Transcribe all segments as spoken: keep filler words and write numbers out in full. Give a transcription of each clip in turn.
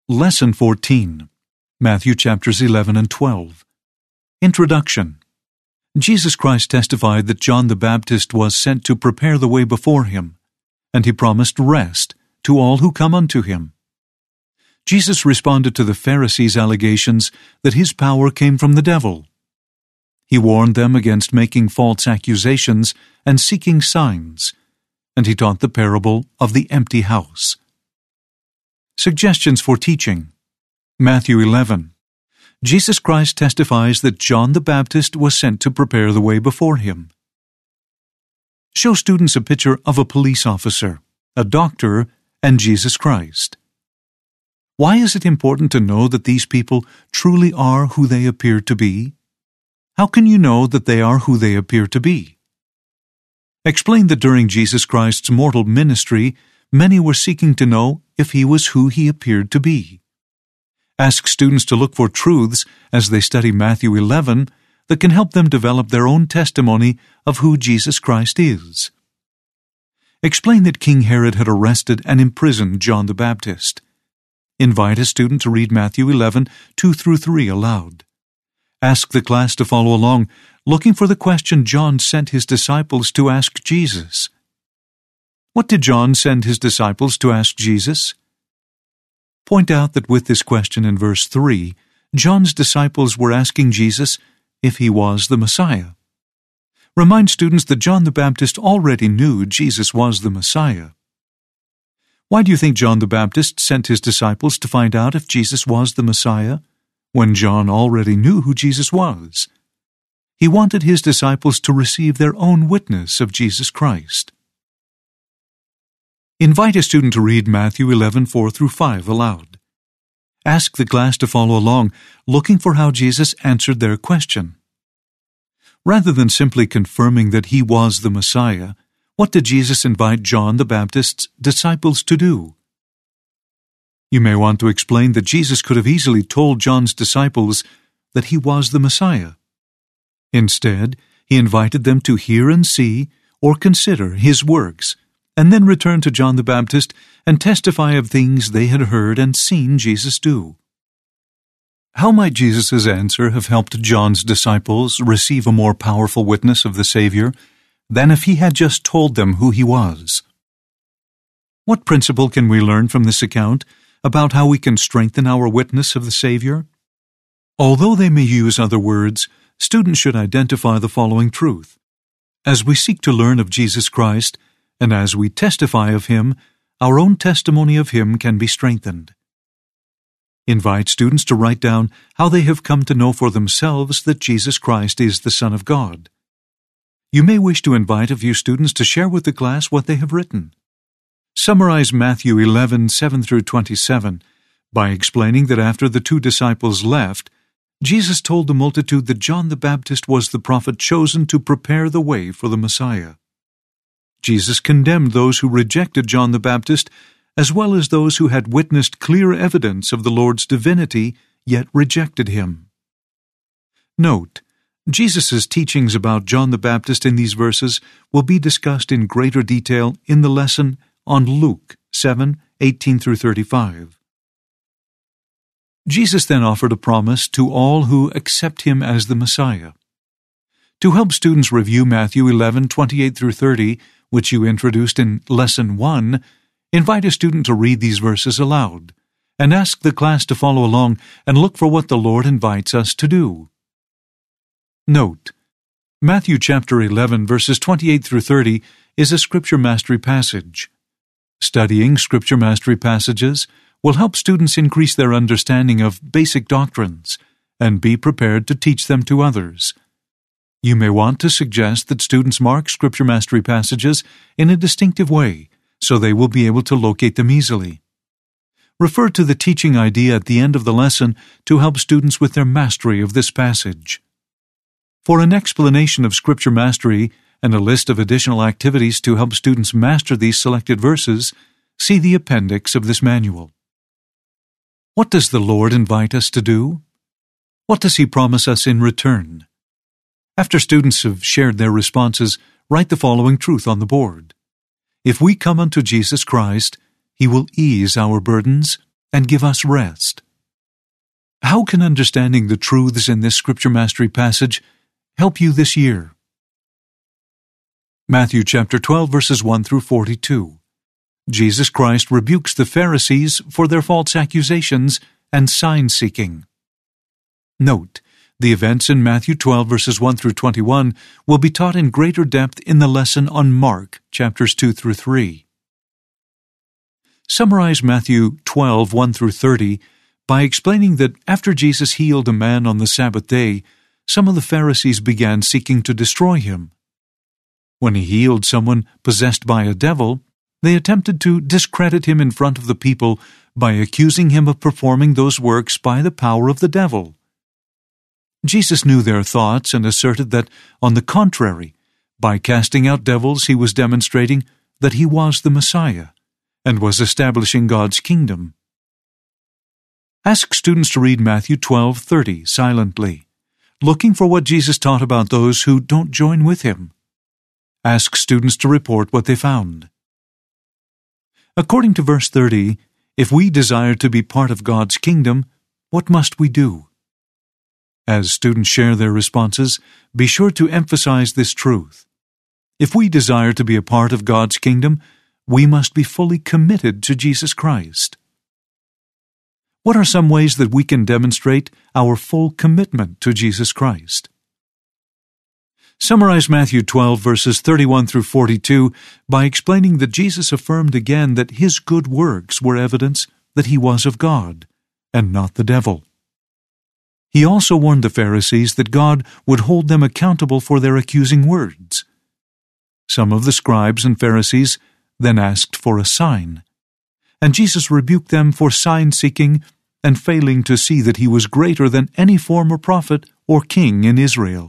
Lesson fourteen, Matthew chapters eleven and twelve. Introduction. Jesus Christ testified that John the Baptist was sent to prepare the way before him, and he promised rest to all who come unto him. Jesus responded to the Pharisees' allegations that his power came from the devil. He warned them against making false accusations and seeking signs, and he taught the parable of the empty house. Suggestions for teaching. Matthew eleven. Jesus Christ testifies that John the Baptist was sent to prepare the way before him. Show students a picture of a police officer, a doctor, and Jesus Christ. Why is it important to know that these people truly are who they appear to be? How can you know that they are who they appear to be? Explain that during Jesus Christ's mortal ministry, many were seeking to know if he was who he appeared to be. Ask students to look for truths as they study Matthew eleven that can help them develop their own testimony of who Jesus Christ is. Explain that King Herod had arrested and imprisoned John the Baptist. Invite a student to read Matthew eleven, two through three aloud. Ask the class to follow along, looking for the question John sent his disciples to ask Jesus. What did John send his disciples to ask Jesus? Point out that with this question in verse three, John's disciples were asking Jesus if he was the Messiah. Remind students that John the Baptist already knew Jesus was the Messiah. Why do you think John the Baptist sent his disciples to find out if Jesus was the Messiah, when John already knew who Jesus was? He wanted his disciples to receive their own witness of Jesus Christ. Invite a student to read Matthew eleven, four through five aloud. Ask the class to follow along, looking for how Jesus answered their question. Rather than simply confirming that he was the Messiah, what did Jesus invite John the Baptist's disciples to do? You may want to explain that Jesus could have easily told John's disciples that he was the Messiah. Instead, he invited them to hear and see or consider his works, and then return to John the Baptist and testify of things they had heard and seen Jesus do. How might Jesus' answer have helped John's disciples receive a more powerful witness of the Savior than if he had just told them who he was? What principle can we learn from this account about how we can strengthen our witness of the Savior? Although they may use other words, students should identify the following truth. As we seek to learn of Jesus Christ, and as we testify of him, our own testimony of him can be strengthened. Invite students to write down how they have come to know for themselves that Jesus Christ is the Son of God. You may wish to invite a few students to share with the class what they have written. Summarize Matthew eleven, seven through twenty-seven by explaining that after the two disciples left, Jesus told the multitude that John the Baptist was the prophet chosen to prepare the way for the Messiah. Jesus condemned those who rejected John the Baptist, as well as those who had witnessed clear evidence of the Lord's divinity, yet rejected him. Note, Jesus' teachings about John the Baptist in these verses will be discussed in greater detail in the lesson on Luke seven, eighteen through thirty-five. Jesus then offered a promise to all who accept him as the Messiah. To help students review Matthew eleven, twenty-eight through thirty, which you introduced in Lesson one, invite a student to read these verses aloud, and ask the class to follow along and look for what the Lord invites us to do. Note, Matthew chapter eleven, verses twenty-eight through thirty is a Scripture Mastery passage. Studying Scripture Mastery passages will help students increase their understanding of basic doctrines and be prepared to teach them to others. You may want to suggest that students mark Scripture Mastery passages in a distinctive way so they will be able to locate them easily. Refer to the teaching idea at the end of the lesson to help students with their mastery of this passage. For an explanation of Scripture Mastery and a list of additional activities to help students master these selected verses, see the appendix of this manual. What does the Lord invite us to do? What does he promise us in return? After students have shared their responses, write the following truth on the board. If we come unto Jesus Christ, he will ease our burdens and give us rest. How can understanding the truths in this Scripture Mastery passage help you this year? Matthew chapter twelve, verses one through forty-two. Jesus Christ rebukes the Pharisees for their false accusations and sign-seeking. Note, the events in Matthew twelve, verses one through twenty-one will be taught in greater depth in the lesson on Mark, chapters two through three. Summarize Matthew twelve, one through thirty by explaining that after Jesus healed a man on the Sabbath day, some of the Pharisees began seeking to destroy him. When he healed someone possessed by a devil, they attempted to discredit him in front of the people by accusing him of performing those works by the power of the devil. Jesus knew their thoughts and asserted that, on the contrary, by casting out devils he was demonstrating that he was the Messiah and was establishing God's kingdom. Ask students to read Matthew twelve thirty silently, looking for what Jesus taught about those who don't join with him. Ask students to report what they found. According to verse thirty, if we desire to be part of God's kingdom, what must we do? As students share their responses, be sure to emphasize this truth. If we desire to be a part of God's kingdom, we must be fully committed to Jesus Christ. What are some ways that we can demonstrate our full commitment to Jesus Christ? Summarize Matthew twelve, verses thirty-one through forty-two by explaining that Jesus affirmed again that his good works were evidence that he was of God, and not the devil. He also warned the Pharisees that God would hold them accountable for their accusing words. Some of the scribes and Pharisees then asked for a sign, and Jesus rebuked them for sign-seeking and failing to see that he was greater than any former prophet or king in Israel.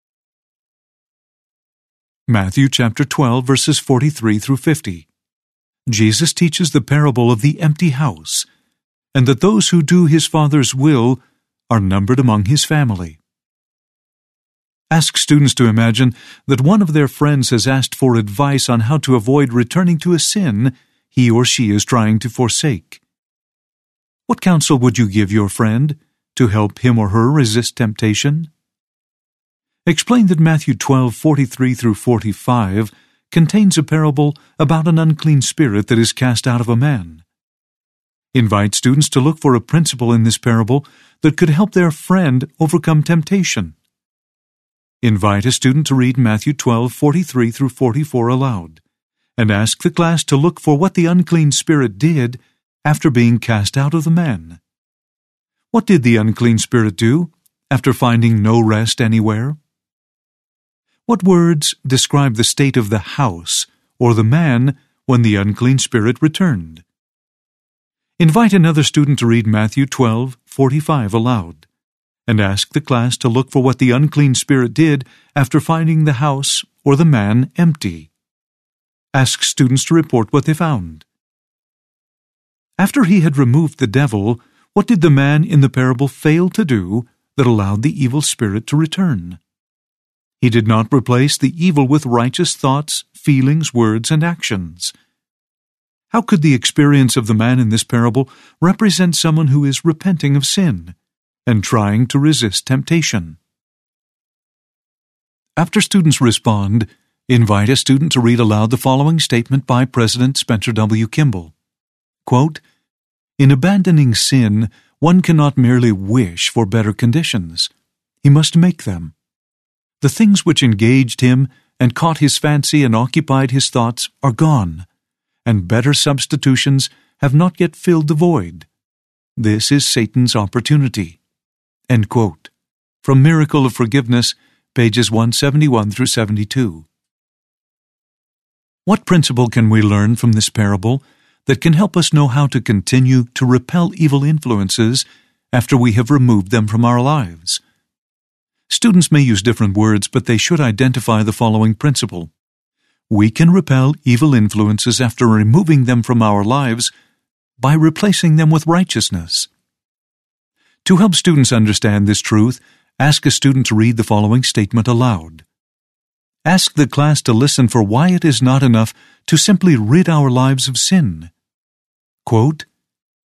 Matthew chapter twelve, verses forty-three through fifty. Jesus teaches the parable of the empty house, and that those who do his Father's will are numbered among his family. Ask students to imagine that one of their friends has asked for advice on how to avoid returning to a sin he or she is trying to forsake. What counsel would you give your friend to help him or her resist temptation? Explain that Matthew twelve, forty-three through forty-five contains a parable about an unclean spirit that is cast out of a man. Invite students to look for a principle in this parable that could help their friend overcome temptation. Invite a student to read Matthew twelve, forty-three through forty-four aloud, and ask the class to look for what the unclean spirit did after being cast out of the man. What did the unclean spirit do after finding no rest anywhere? What words describe the state of the house or the man when the unclean spirit returned? Invite another student to read Matthew twelve, forty-five aloud, and ask the class to look for what the unclean spirit did after finding the house or the man empty. Ask students to report what they found. After he had removed the devil, what did the man in the parable fail to do that allowed the evil spirit to return? He did not replace the evil with righteous thoughts, feelings, words, and actions. How could the experience of the man in this parable represent someone who is repenting of sin and trying to resist temptation? After students respond, invite a student to read aloud the following statement by President Spencer W. Kimball. Quote, "In abandoning sin, one cannot merely wish for better conditions. He must make them. The things which engaged him and caught his fancy and occupied his thoughts are gone, and better substitutions have not yet filled the void. This is Satan's opportunity." End quote. From Miracle of Forgiveness, pages one seventy-one through seventy-two. What principle can we learn from this parable that can help us know how to continue to repel evil influences after we have removed them from our lives? Students may use different words, but they should identify the following principle. We can repel evil influences after removing them from our lives by replacing them with righteousness. To help students understand this truth, ask a student to read the following statement aloud. Ask the class to listen for why it is not enough to simply rid our lives of sin. Quote,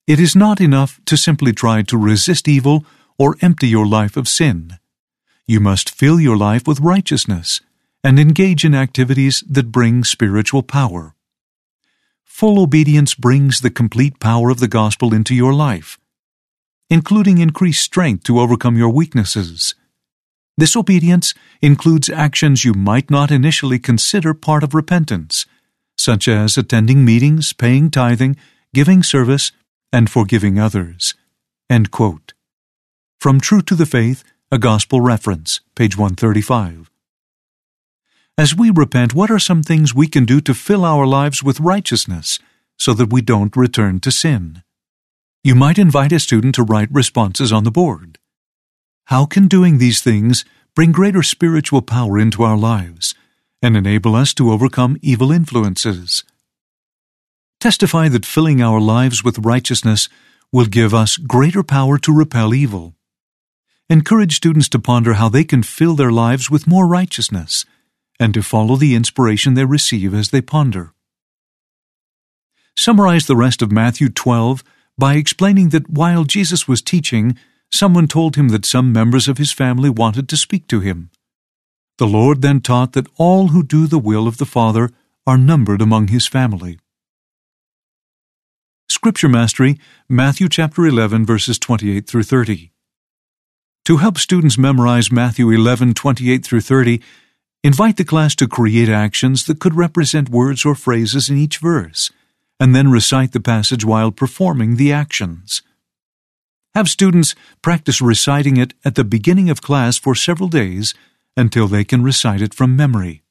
It is not enough to simply try to resist evil or empty your life of sin. You must fill your life with righteousness and engage in activities that bring spiritual power. Full obedience brings the complete power of the gospel into your life, including increased strength to overcome your weaknesses. This obedience includes actions you might not initially consider part of repentance, such as attending meetings, paying tithing, giving service, and forgiving others." End quote. From True to the Faith, a Gospel Reference, page one thirty-five. As we repent, what are some things we can do to fill our lives with righteousness so that we don't return to sin? You might invite a student to write responses on the board. How can doing these things bring greater spiritual power into our lives and enable us to overcome evil influences? Testify that filling our lives with righteousness will give us greater power to repel evil. Encourage students to ponder how they can fill their lives with more righteousness and to follow the inspiration they receive as they ponder. Summarize the rest of Matthew twelve by explaining that while Jesus was teaching, someone told him that some members of his family wanted to speak to him. The Lord then taught that all who do the will of the Father are numbered among his family. Scripture Mastery, Matthew chapter eleven, verses twenty-eight through thirty. To help students memorize Matthew eleven, twenty-eight through thirty, invite the class to create actions that could represent words or phrases in each verse, and then recite the passage while performing the actions. Have students practice reciting it at the beginning of class for several days until they can recite it from memory.